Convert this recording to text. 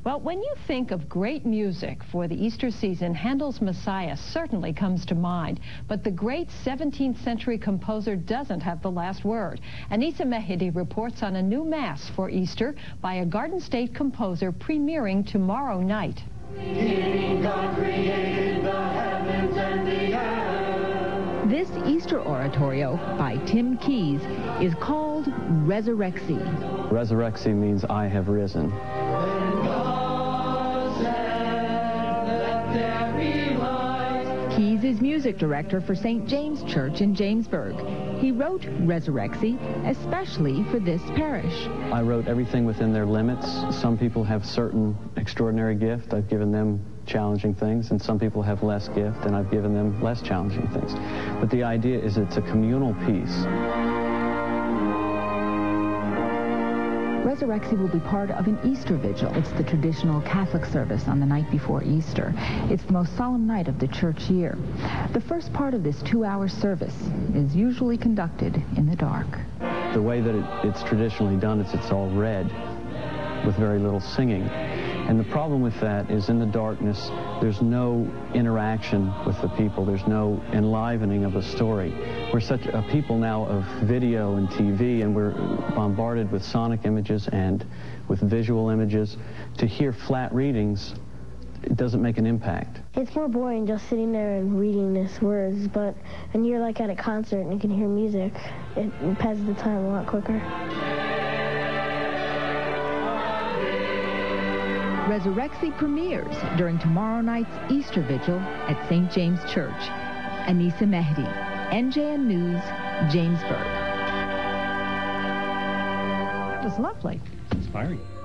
Well, when you think of great music for the Easter season, Handel's Messiah certainly comes to mind. But the great 17th century composer doesn't have the last word. Anissa Mehdi reports on a new Mass for Easter by a Garden State composer premiering tomorrow night. God created the heavens and the earth. This Easter oratorio by Tim Keyes is called Resurrexy. Resurrexy means I have risen. Keyes is music director for St. James Church in Jamesburg. He wrote Resurrexy especially for this parish. I wrote everything within their limits. Some people have certain extraordinary gift. I've given them challenging things, and some people have less gift, and I've given them less challenging things. But the idea is it's a communal piece. Resurrexy will be part of an Easter vigil. It's the traditional Catholic service on the night before Easter. It's the most solemn night of the church year. The first part of this 2-hour service is usually conducted in the dark. The way that it's traditionally done is it's all read with very little singing. And the problem with that is in the darkness, there's no interaction with the people. There's no enlivening of a story. We're such a people now of video and TV, and we're bombarded with sonic images and with visual images. To hear flat readings, it doesn't make an impact. It's more boring just sitting there and reading these words, but when you're like at a concert and you can hear music, it passes the time a lot quicker. Resurrexy premieres during tomorrow night's Easter Vigil at St. James Church. Anissa Mehdi, NJN News, Jamesburg. That was lovely. Inspiring.